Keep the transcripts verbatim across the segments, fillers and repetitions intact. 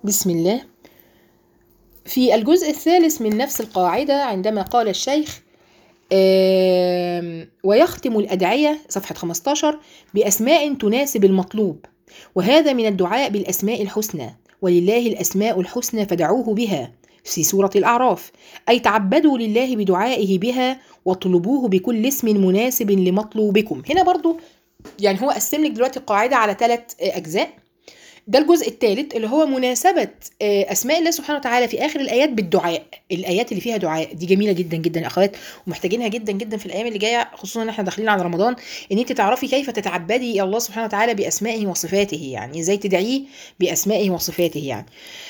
بسم الله. في الجزء الثالث من نفس القاعدة عندما قال الشيخ آم، ويختم الأدعية صفحة خمستاشر بأسماء تناسب المطلوب، وهذا من الدعاء بالأسماء الحسنى، ولله الأسماء الحسنى فدعوه بها في سورة الأعراف، أي تعبدوا لله بدعائه بها واطلبوه بكل اسم مناسب لمطلوبكم. هنا برضو يعني هو قسم لك دلوقتي القاعدة على ثلاث أجزاء. ده الجزء الثالث اللي هو مناسبة أسماء الله سبحانه وتعالى في آخر الآيات بالدعاء. الآيات اللي فيها دعاء دي جميلة جدا جدا يا أخوات، ومحتاجينها جدا جدا في الأيام اللي جاية، خصوصا إن احنا داخلين على رمضان، إن أنت تعرفي كيف تتعبدي إلى الله سبحانه وتعالى بأسمائه وصفاته، يعني إزاي تدعيه بأسمائه وصفاته يعني.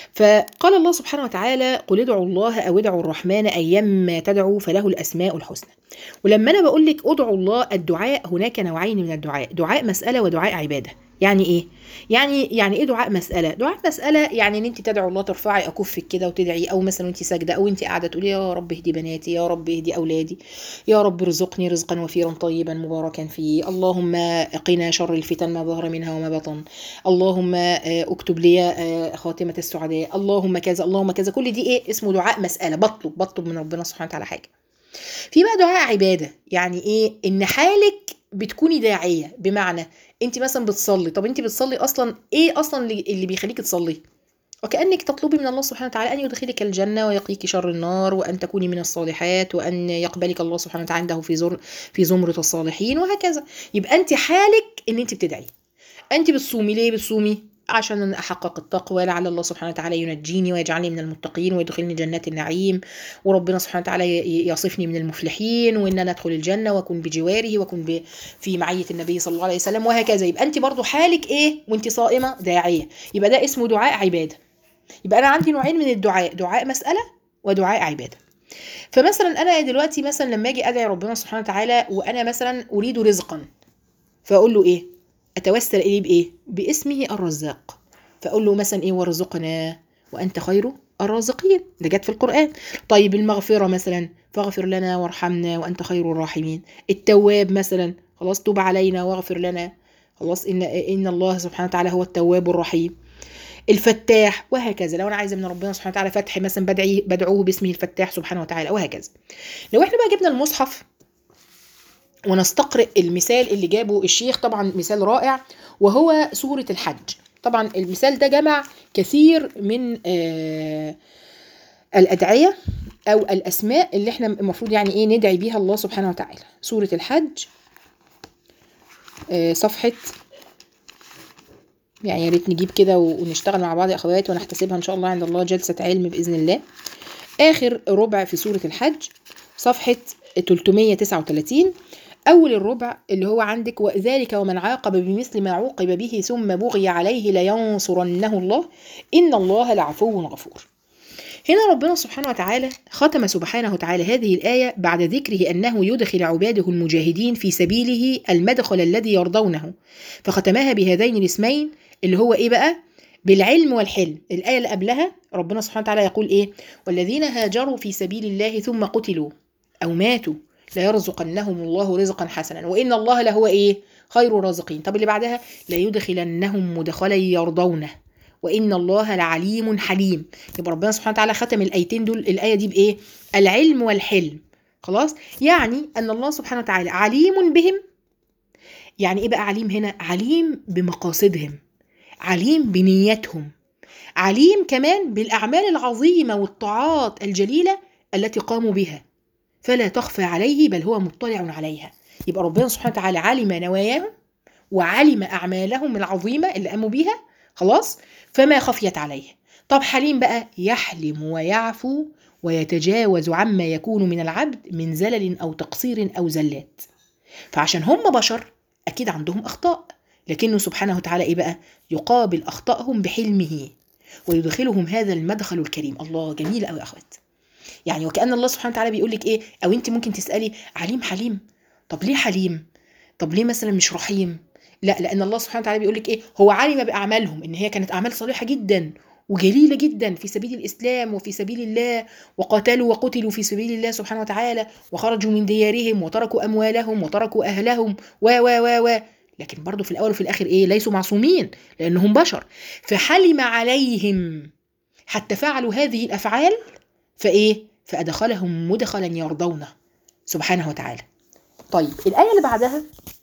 فقال الله سبحانه وتعالى قل ادعوا الله أو ادعوا الرحمن أيما تدعوا فله الأسماء الحسنى. ولما أنا بقول لك ادعوا الله، الدعاء هناك نوعين من الدعاء، دعاء مسألة ودعاء عبادة. يعني ايه؟ يعني يعني ايه دعاء مسألة؟ دعاء مسألة يعني ان انت تدعو الله، ترفعي اكفك كده وتدعي، او مثلا وانت ساجدة او انت قاعدة تقولي يا رب اهدي بناتي، يا رب اهدي اولادي، يا رب ارزقني رزقا وفيرا طيبا مباركا فيه، اللهم قنا شر الفتن ما ظهر منها وما بطن، اللهم اكتب لي خاتمة السعداء، اللهم كذا اللهم كذا. كل دي ايه؟ اسمه دعاء مسألة، بطلب بطلب من ربنا سبحانه وتعالى حاجة. في بقى دعاء عبادة، يعني ايه؟ ان حالك بتكوني داعية، بمعنى انت مثلا بتصلي، طب انت بتصلي اصلا ايه اصلا اللي اللي بيخليك تصلي؟ وكأنك تطلبي من الله سبحانه وتعالى أن يدخلك الجنة ويقيك شر النار، وأن تكوني من الصالحات، وأن يقبلك الله سبحانه وتعالى عنده في زر في زمرة الصالحين وهكذا. يبقى أنت حالك إن أنت بتدعي. أنت بتصومي ليه؟ بتصومي عشان أحقق التقوى، لعل الله سبحانه وتعالى ينجيني ويجعلني من المتقين ويدخلني جنات النعيم، وربنا سبحانه وتعالى يصفني من المفلحين، وإن أنا أدخل الجنة وأكون بجواره وأكون في معية النبي صلى الله عليه وسلم وهكذا. يبقى أنت برضو حالك إيه وأنت صائمة؟ داعية. يبقى ده اسمه دعاء عبادة. يبقى أنا عندي نوعين من الدعاء، دعاء مسألة ودعاء عبادة. فمثلا أنا دلوقتي مثلا لما أجي أدعي ربنا سبحانه وتعالى وأنا مثلا أريد رزقا، فأقول له إيه؟ أتوسل إليه بإيه؟ باسمه الرزاق. فأقول له مثلا إيه؟ وارزقنا وأنت خير الرازقين، ده جت في القرآن. طيب المغفرة مثلا، فاغفر لنا وارحمنا وأنت خير الراحمين. التواب مثلا، خلاص توب علينا واغفر لنا، خلاص إن إن الله سبحانه وتعالى هو التواب الرحيم. الفتاح وهكذا. لو انا عايزه من ربنا سبحانه وتعالى فتح مثلا، بدعي بدعوه باسمه الفتاح سبحانه وتعالى وهكذا. لو احنا بقى جبنا المصحف ونستقرئ المثال اللي جابه الشيخ، طبعا مثال رائع، وهو سورة الحج. طبعا المثال ده جمع كثير من آه الأدعية أو الأسماء اللي احنا المفروض يعني ايه ندعي بيها الله سبحانه وتعالى. سورة الحج آه صفحة، يعني يا ريت نجيب كده ونشتغل مع بعض يا اخوات، ونحتسبها ان شاء الله عند الله جلسة علم بإذن الله. آخر ربع في سورة الحج صفحة ثلاثمية وتسعة وثلاثين، أول الربع اللي هو عندك وذلك ومن عاقب بمثل ما عوقب به ثم بغي عليه لينصرنه الله إن الله لعفو غفور. هنا ربنا سبحانه وتعالى ختم سبحانه وتعالى هذه الآية بعد ذكره أنه يدخل عباده المجاهدين في سبيله المدخل الذي يرضونه، فختمها بهذين الاسمين اللي هو إيه بقى؟ بالعلم والحلم. الآية اللي قبلها ربنا سبحانه وتعالى يقول إيه؟ والذين هاجروا في سبيل الله ثم قتلوا أو ماتوا ليرزقنهم الله رزقا حسنا وإن الله لهو إيه؟ خير الرازقين. طب اللي بعدها ليدخلنهم مدخلا يرضونه وإن الله لعليم حليم. يبقى ربنا سبحانه وتعالى ختم الآيتين دول، الآية دي بإيه؟ العلم والحلم. خلاص؟ يعني أن الله سبحانه وتعالى عليم بهم. يعني إيه بقى عليم هنا؟ عليم بمقاصدهم، عليم بنيتهم، عليم كمان بالأعمال العظيمة والطاعات الجليلة التي قاموا بها، فلا تخفى عليه بل هو مطلع عليها. يبقى ربنا سبحانه وتعالى علم نواياهم وعلم أعمالهم العظيمة اللي قاموا بيها، خلاص، فما خفيت عليه. طب حليم بقى، يحلم ويعفو ويتجاوز عما يكون من العبد من زلل أو تقصير أو زلات. فعشان هم بشر أكيد عندهم أخطاء، لكنه سبحانه وتعالى إيه بقى؟ يقابل أخطائهم بحلمه ويدخلهم هذا المدخل الكريم. الله جميل أوي يا أخوات. يعني وكأن الله سبحانه وتعالى بيقول لك إيه؟ أو أنت ممكن تسألي عليم حليم، طب ليه حليم؟ طب ليه مثلا مش رحيم؟ لا، لأن الله سبحانه وتعالى بيقول لك إيه؟ هو علم بأعمالهم إن هي كانت أعمال صالحة جدا وجليلة جدا في سبيل الإسلام وفي سبيل الله، وقاتلوا وقتلوا في سبيل الله سبحانه وتعالى، وخرجوا من ديارهم وتركوا أموالهم وتركوا أهلهم و و و و لكن برضو في الأول وفي الآخر إيه؟ ليسوا معصومين لأنهم بشر. فحلم عليهم حتى فعلوا هذه الأفعال فإيه؟ فأدخلهم مدخلا يرضونه سبحانه وتعالى. طيب الآية اللي بعدها: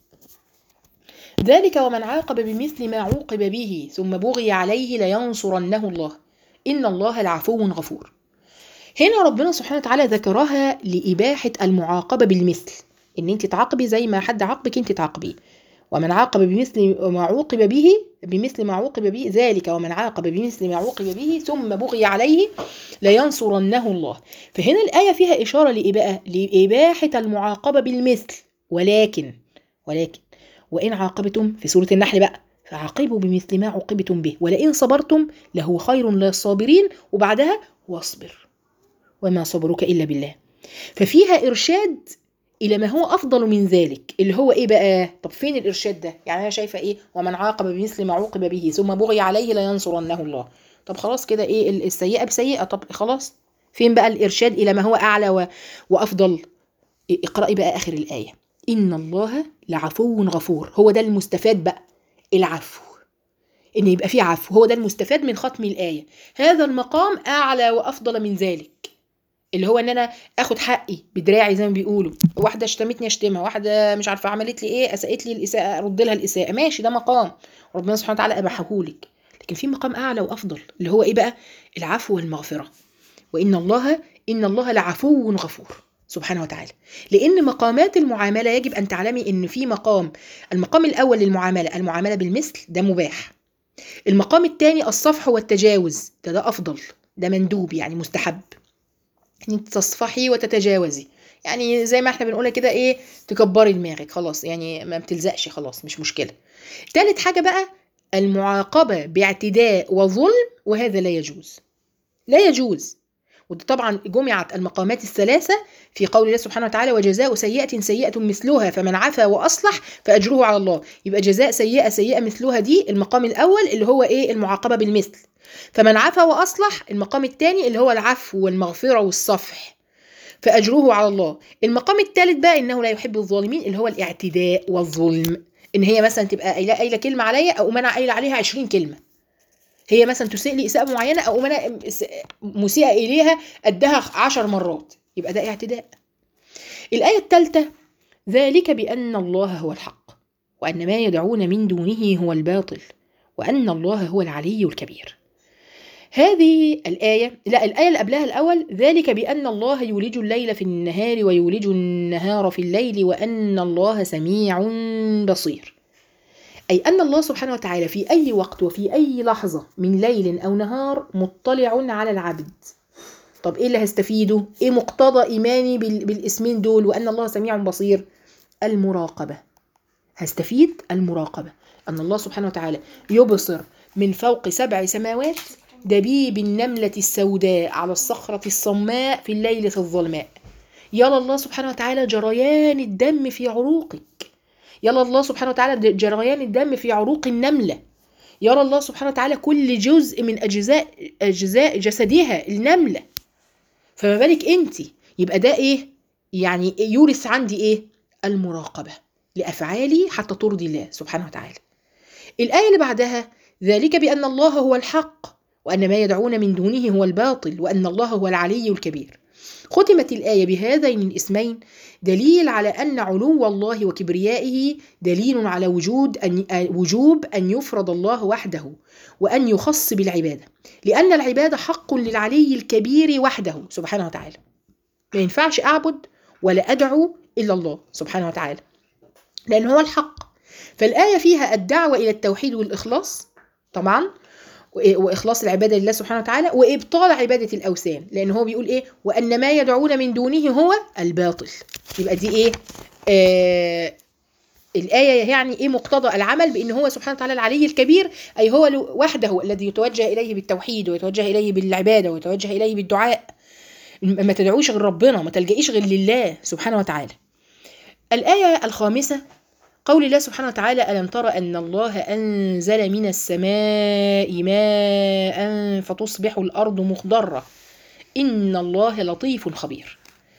ذلك ومن عاقب بمثل ما عوقب به ثم بغي عليه لينصرنه الله إن الله لعفو غفور. هنا ربنا سبحانه وتعالى ذكرها لإباحة المعاقبة بالمثل، إن أنت تعاقبي زي ما حد عاقبك أنت تعاقبيه. ومن عاقب بمثل ما عوقب به بمثل ما عوقب به ذلك ومن عاقب بمثل ما عوقب به ثم بغي عليه لينصرنه الله. فهنا الآية فيها إشارة لإباحة المعاقبة بالمثل، ولكن ولكن وإن عاقبتم في سورة النحل بقى فعاقبوا بمثل ما عوقبتم به ولئن صبرتم لهو خير للصابرين، وبعدها واصبر وما صبرك إلا بالله. ففيها إرشاد إلى ما هو أفضل من ذلك، اللي هو إيه بقى؟ طب فين الإرشاد ده؟ يعني أنا شايفة إيه؟ ومن عاقب بمثل ما عوقب به ثم بغي عليه لينصرنه الله. طب خلاص كده إيه السيئة بسيئة؟ طب خلاص فين بقى الإرشاد إلى ما هو أعلى و... وأفضل؟ اقرأي بقى آخر الآية: إن الله لعفو غفور. هو ده المستفاد بقى، العفو، إن يبقى فيه عفو، هو ده المستفاد من ختم الآية. هذا المقام أعلى وأفضل من ذلك، اللي هو ان انا اخد حقي بدراعي زي ما بيقولوا. واحده شتمتني اشتمها، واحده مش عارفه عملت لي ايه اساءت لي الاساءه ارد لها الاساءه، ماشي ده مقام ربنا سبحانه وتعالى اباحهولك. لكن في مقام اعلى وافضل اللي هو ايه بقى؟ العفو والمغفره. وان الله ان الله لعفو غفور سبحانه وتعالى. لان مقامات المعامله يجب ان تعلمي ان في مقام، المقام الاول للمعامله المعامله بالمثل، ده مباح. المقام الثاني الصفح والتجاوز، ده ده افضل، ده مندوب يعني مستحب، ان انت تصفحي وتتجاوزي، يعني زي ما احنا بنقولها كده ايه، تكبري دماغك خلاص، يعني ما بتلزقش خلاص مش مشكلة. ثالث حاجة بقى المعاقبة باعتداء وظلم، وهذا لا يجوز، لا يجوز. وده طبعا جمعت المقامات الثلاثة في قول الله سبحانه وتعالى: وجزاء سيئة سيئة مثلها فمن عفا وأصلح فأجره على الله. يبقى جزاء سيئة سيئة مثلها دي المقام الأول اللي هو ايه؟ المعاقبة بالمثل. فمن عفا وأصلح المقام الثاني اللي هو العفو والمغفرة والصفح فأجره على الله. المقام الثالث بقى إنه لا يحب الظالمين، اللي هو الاعتداء والظلم. إن هي مثلا تبقى قايله قايله كلمة عليا أو أنا قايله عليها عشرين كلمة، هي مثلا تسيء لي إساءة معينة أو أنا مسيئة إليها قدها عشر مرات، يبقى ده اعتداء. الآية الثالثة: ذلك بأن الله هو الحق وأن ما يدعون من دونه هو الباطل وأن الله هو العلي الكبير. هذه الآية، لا الآية اللي قبلها الأول: ذلك بأن الله يولج الليل في النهار ويولج النهار في الليل وأن الله سميع بصير. أي أن الله سبحانه وتعالى في أي وقت وفي أي لحظة من ليل أو نهار مطلع على العبد. طب إيه اللي هستفيده؟ إيه مقتضى إيماني بالاسمين دول وأن الله سميع بصير؟ المراقبة. هستفيد المراقبة، أن الله سبحانه وتعالى يبصر من فوق سبع سماوات دبيب النملة السوداء على الصخرة الصماء في الليلة الظلماء. يلا الله سبحانه وتعالى جريان الدم في عروقك، يلا الله سبحانه وتعالى جريان الدم في عروق النملة، يرى الله سبحانه وتعالى كل جزء من أجزاء أجزاء جسدها النملة، فما بالك أنت؟ يبقى ده إيه؟ يعني يورث عندي إيه؟ المراقبة لأفعالي حتى ترضي الله سبحانه وتعالى. الآية اللي بعدها: ذلك بأن الله هو الحق وأن ما يدعون من دونه هو الباطل وأن الله هو العلي الكبير. ختمت الآية بهذين الاسمين دليل على أن علو الله وكبريائه دليل على وجود أن وجوب أن يفرض الله وحده وأن يخص بالعبادة، لأن العبادة حق للعلي الكبير وحده سبحانه وتعالى. ما ينفعش أعبد ولا أدعو إلا الله سبحانه وتعالى لأن هو الحق. فالآية فيها الدعوة إلى التوحيد والإخلاص طبعا، وإخلاص العبادة لله سبحانه وتعالى، وإبطال عبادة الأوثان، لأن هو بيقول إيه؟ وأن ما يدعون من دونه هو الباطل. يبقى دي إيه؟ آه الآية يعني إيه مقتضى العمل بأن هو سبحانه وتعالى العلي الكبير، أي هو وحده الذي يتوجه إليه بالتوحيد ويتوجه إليه بالعبادة ويتوجه إليه بالدعاء. ما تدعوش غير ربنا، ما تلجئيش غير لله سبحانه وتعالى. الآية الخامسة: قول الله سبحانه وتعالى: ألم تر أن الله أنزل من السماء ماء فتصبح الأرض مخضرة إن الله لطيف خبير.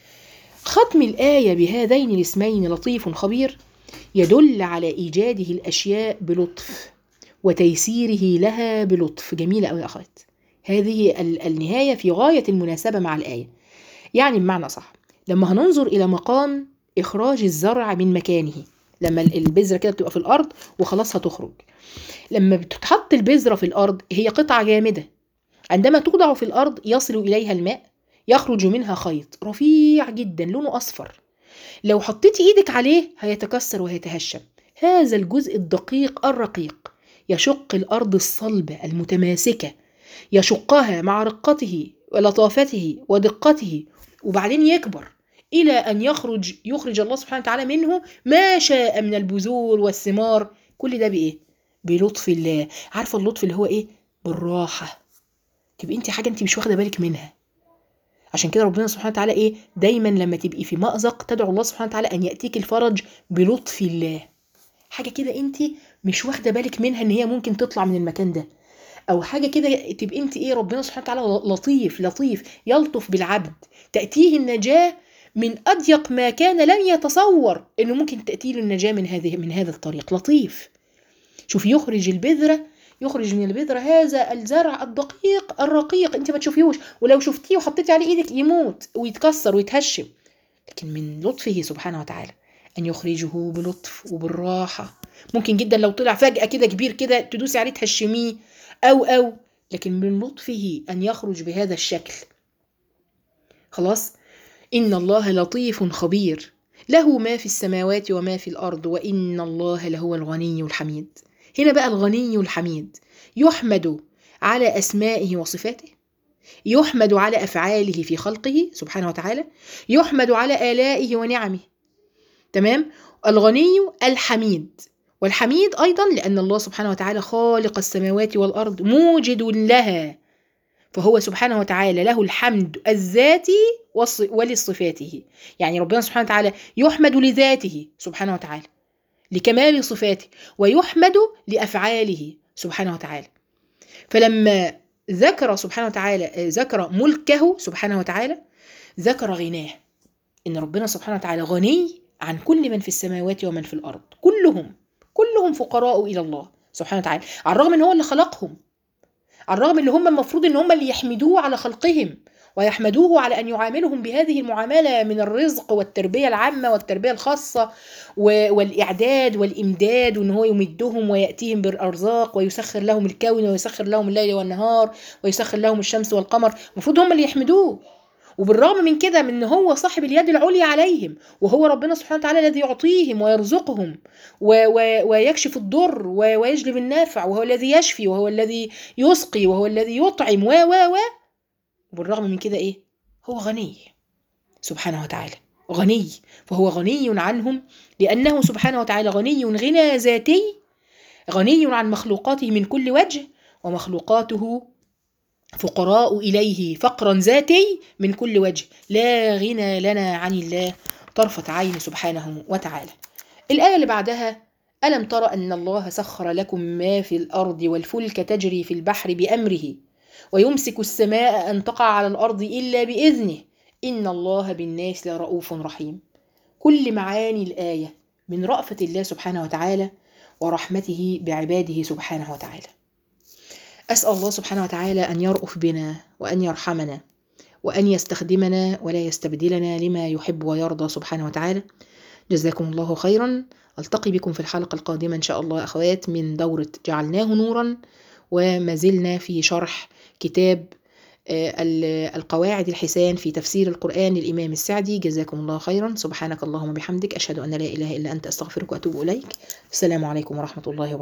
ختم الآية بهذين الاسمين لطيف خبير يدل على إيجاده الأشياء بلطف وتيسيره لها بلطف. جميلة أوي يا أخوات، هذه النهاية في غاية المناسبة مع الآية. يعني بمعنى صح، لما هننظر إلى مقام إخراج الزرع من مكانه، لما البذرة كده بتبقى في الأرض وخلاص هتخرج، لما بتتحط البذرة في الأرض هي قطعة جامدة، عندما توضع في الأرض يصل إليها الماء، يخرج منها خيط رفيع جدا لونه أصفر، لو حطيت إيدك عليه هيتكسر وهيتهشم. هذا الجزء الدقيق الرقيق يشق الأرض الصلبة المتماسكة، يشقها مع رقته ولطافته ودقته، وبعدين يكبر إلى أن يخرج يخرج الله سبحانه وتعالى منه ما شاء من البذور والثمار. كل ده بإيه؟ بلطف الله. عارفة اللطف اللي هو إيه؟ بالراحة. تبقى أنت حاجة أنت مش واخدة بالك منها. عشان كده ربنا سبحانه وتعالى إيه؟ دايما لما تبقي في مأزق تدعو الله سبحانه وتعالى أن يأتيك الفرج بلطف الله. حاجة كده أنت مش واخدة بالك منها إن هي ممكن تطلع من المكان ده، أو حاجة كده تبقى أنت إيه، ربنا سبحانه وتعالى لطيف لطيف يلطف بالعبد، تأتيه النجاة من أضيق ما كان لن يتصور إنه ممكن تأتيه النجاة من هذه من هذا الطريق. لطيف. شوف، يخرج البذرة، يخرج من البذرة هذا الزرع الدقيق الرقيق أنت ما تشوفيهوش، ولو شفتيه وحطيتي عليه إيدك يموت ويتكسر ويتهشم، لكن من لطفه سبحانه وتعالى أن يخرجه بلطف وبالراحة. ممكن جدا لو طلع فجأة كده كبير كده تدوسي عليه تهشميه أو أو لكن من لطفه أن يخرج بهذا الشكل. خلاص. إن الله لطيف خبير له ما في السماوات وما في الأرض وإن الله لهو الغني الحميد. هنا بقى الغني الحميد يحمد على أسمائه وصفاته، يحمد على أفعاله في خلقه سبحانه وتعالى، يحمد على آلائه ونعمه. تمام. الغني الحميد، والحميد أيضا لأن الله سبحانه وتعالى خالق السماوات والأرض موجد لها، فهو سبحانه وتعالى له الحمد الذاتي ولصفاته. يعني ربنا سبحانه وتعالى يحمد لذاته سبحانه وتعالى لكمال صفاته، ويحمد لأفعاله سبحانه وتعالى. فلما ذكر سبحانه وتعالى ذكر ملكه سبحانه وتعالى ذكر غناه، إن ربنا سبحانه وتعالى غني عن كل من في السماوات ومن في الأرض، كلهم كلهم فقراء إلى الله سبحانه وتعالى، على الرغم إن هو اللي خلقهم، على الرغم إن هم المفروض إن هم اللي يحمدوه على خلقهم ويحمدوه على أن يعاملهم بهذه المعاملة من الرزق والتربية العامة والتربية الخاصة والإعداد والإمداد، وإن هو يمدهم ويأتيهم بالأرزاق ويسخر لهم الكون ويسخر لهم الليل والنهار ويسخر لهم الشمس والقمر، المفروض هم اللي يحمدوه. وبالرغم من كده، من هو صاحب اليد العليا عليهم، وهو ربنا سبحانه وتعالى الذي يعطيهم ويرزقهم ويكشف الضر ويجلب النافع، وهو الذي يشفي وهو الذي يسقي وهو الذي يطعم و و و وبالرغم من كده إيه؟ هو غني سبحانه وتعالى، غني. فهو غني عنهم لأنه سبحانه وتعالى غني غنى ذاتي، غني عن مخلوقاته من كل وجه، ومخلوقاته فقراء إليه فقرا ذاتي من كل وجه، لا غنى لنا عن الله طرفة عين سبحانه وتعالى. الآية اللي بعدها: ألم تر أن الله سخر لكم ما في الأرض والفلك تجري في البحر بأمره ويمسك السماء أن تقع على الأرض إلا بإذنه إن الله بالناس لرؤوف رحيم. كل معاني الآية من رأفة الله سبحانه وتعالى ورحمته بعباده سبحانه وتعالى. أسأل الله سبحانه وتعالى أن يرأف بنا وأن يرحمنا وأن يستخدمنا ولا يستبدلنا لما يحب ويرضى سبحانه وتعالى. جزاكم الله خيرا. ألتقي بكم في الحلقة القادمة إن شاء الله أخوات من دورة جعلناه نورا، وما زلنا في شرح كتاب القواعد الحسان في تفسير القرآن للإمام السعدي. جزاكم الله خيرا. سبحانك اللهم وبحمدك، أشهد أن لا إله إلا أنت، أستغفرك وأتوب إليك. السلام عليكم ورحمة الله وبركاته.